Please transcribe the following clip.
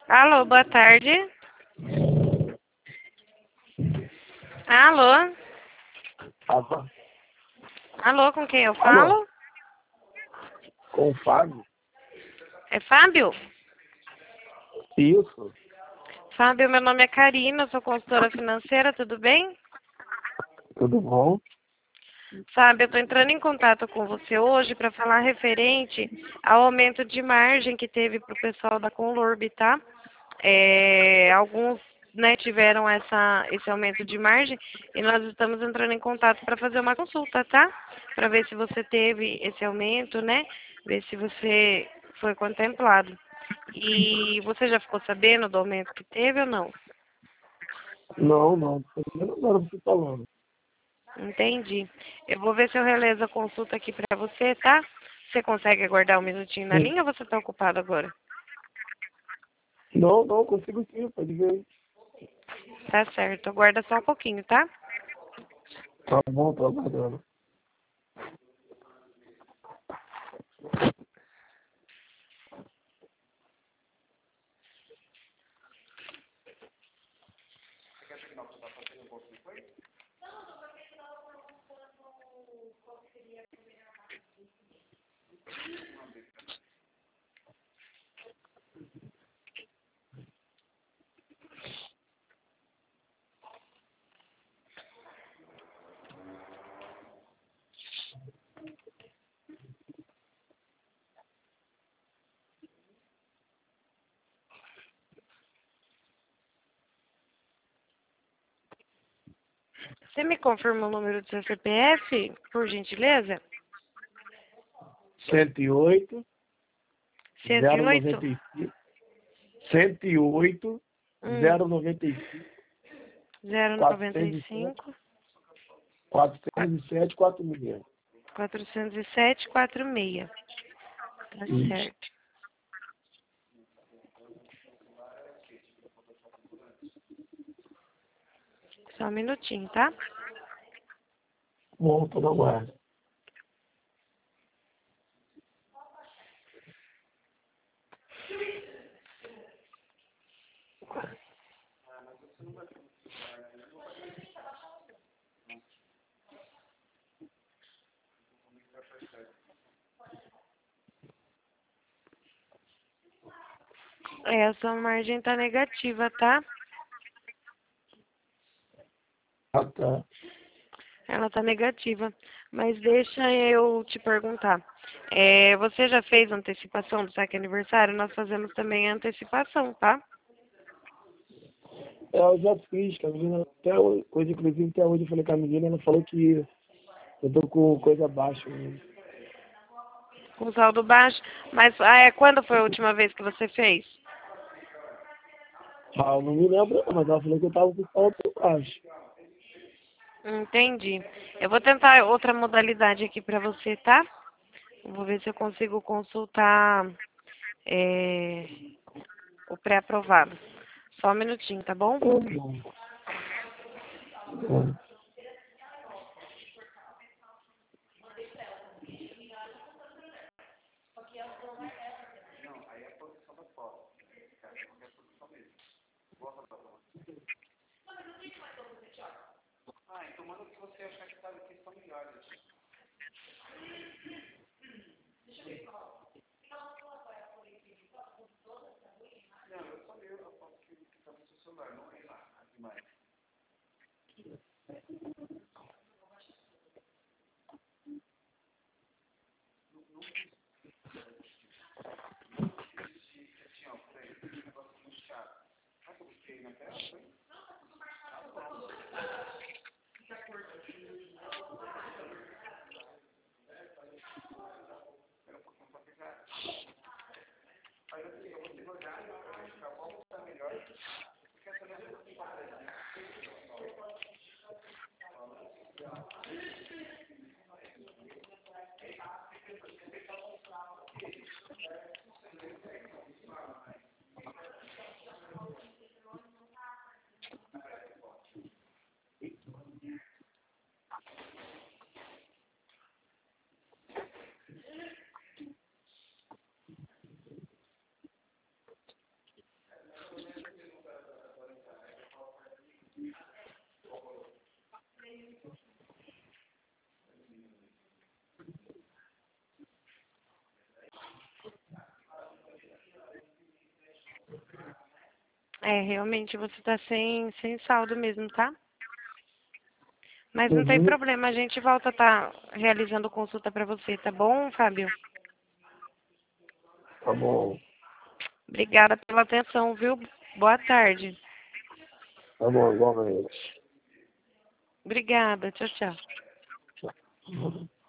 Alô, boa tarde. Alô? Alô? Alô, com quem eu Alô? falo? Com o Fábio? É Fábio? Isso. Fábio, meu nome é Karina, sou consultora financeira, tudo bem? Tudo bom? Fábio, eu estou entrando em contato com você hoje para falar referente ao aumento de margem que teve para o pessoal da Conlurb, tá? Alguns, né, tiveram esse aumento de margem e nós estamos entrando em contato para fazer uma consulta, tá? Para ver se você teve esse aumento, né? Ver se você foi contemplado. E você já ficou sabendo do aumento que teve ou não? Não. Primeiro agora você falando. Entendi. Eu vou ver se eu realizo a consulta aqui para você, tá? Você consegue aguardar um minutinho na Sim. linha ou você está ocupado agora? Não, consigo sim, pode ver. Tá certo. Aguarda só um pouquinho, tá? Tá bom, tô aguardando. Você me confirma o número do seu CPF, por gentileza? 108, 108? 095. 108, Hum, 095, 407, 095 407, 46. 407 46. Tá Isso. certo. Só um minutinho, tá? Bom, tô na guarda. A sua margem tá negativa, tá? Ah, tá. Ela tá negativa. Mas deixa eu te perguntar. Você já fez antecipação do saque aniversário? Nós fazemos também a antecipação, tá? Eu já fiz, que a menina, hoje, inclusive, até hoje eu falei com a menina, ela falou que eu tô com coisa baixa ainda. Com saldo baixo. Mas quando foi a última vez que você fez? Ah, eu não me lembro, não, mas ela falou que eu tava com saldo baixo. Entendi. Eu vou tentar outra modalidade aqui para você, tá? Vou ver se eu consigo consultar é, o pré-aprovado. Só um minutinho, tá bom? Tá bom. Bom. Realmente você está sem saldo mesmo, tá? Mas não tem Uhum. problema, a gente volta a estar realizando consulta para você, tá bom, Fábio? Tá bom. Obrigada pela atenção, viu? Boa tarde. Tá bom, igualmente. Obrigada, tchau, tchau. Tchau.